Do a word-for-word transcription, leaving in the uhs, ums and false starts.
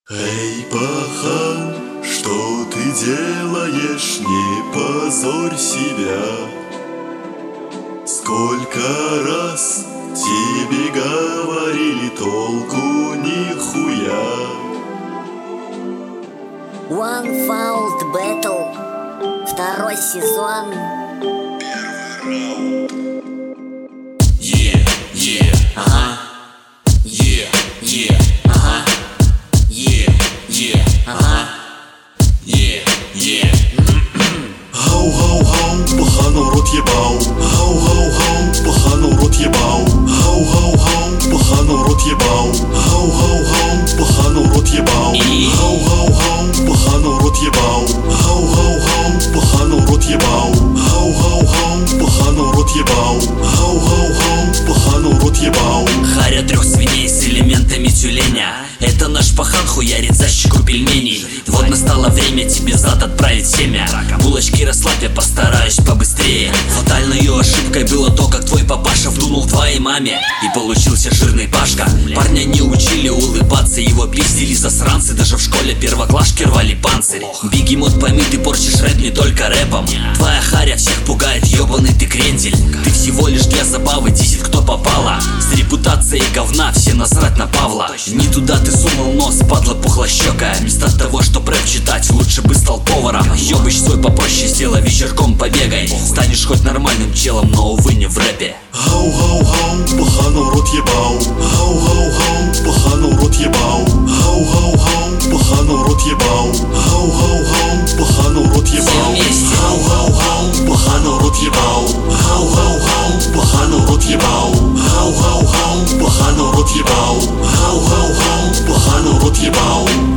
Эй, пахан, что ты делаешь, не позорь себя. Сколько раз тебе говорили, толку нихуя. One Fouled Battle, второй сезон. Первый раунд. Yeah, yeah, ага. Yeah, yeah, ага. Yeah, yeah, ага. Yeah, yeah. Хау-хау-хау, пахану рот ебал. Хау-хау-хау, пахану рот ебал. Хау-хау-хау, пахану рот ебал. Хау-хау-хау, пахану рот ебал. Хау-хау-хау, пахану рот ебал. Хау-хау-хау, пахану рот ебал. Хау-хау-хау, пахану рот ебал. Хау-хау-хау, пахану рот ебал. Харя трех свиней с элементами тюленя. Это наш пахан хуярит за щеку пельменей. Вот настало время тебе зад отправить семя. Булочки расслабь, я постараюсь побыстрее. Фатальной ее ошибкой было то, как твой папаша вдунул твоей маме, и получился жирный пашка. Парня не учили улыбаться, его пиздили засранцы. Даже в школе первоклашки рвали панцирь. Бегемот, пойми, ты порчишь рэп не только рэпом. Твоя харя всех пугает, ебаный ты крендель. Ты всего лишь для забавы десять кто попало. С репутацией говна все насрать на Павла. Не туда ты сунул нос, падла пухлощёкая. Вместо того, чтоб рэп читать, лучше бы стал поваром. Ёбыч свой попроще сделай, вечерком побегай. Станешь хоть нормальным челом, но увы не в рэпе. Хау-хау-хау, пахану рот ебал. Хау-хау-хау, пахану рот ебал. Хау-хау-хау, пахану рот ебал. Хау-хау-хау, пахану рот ебал. Хау-хау-хау, пахану рот ебал. Хау-хау-хау, пахану рот ебал. Хау-хау-хау, пахану рот ебал. Хау-хау-хау, пахану рот ебал.